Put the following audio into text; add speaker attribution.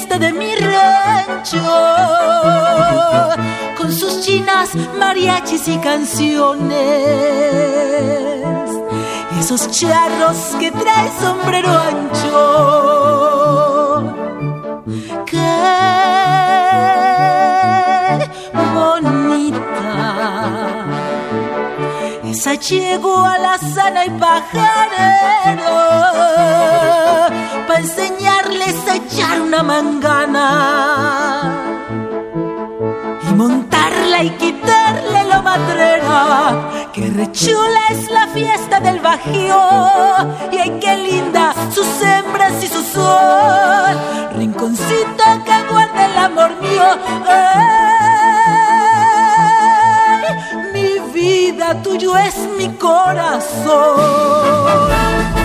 Speaker 1: fiesta de mi rancho, con sus chinas, mariachis y canciones, y esos charros que trae sombrero ancho. ¡Qué bonita! Esa yegua la sana y pajarera, pa' enseñarles a echar una mangana y montarla y quitarle la matrera. Que rechula es la fiesta del Bajío, y ay, qué linda sus hembras y su sol, rinconcito que guarda el amor mío. Ay, mi vida, tuyo es mi corazón.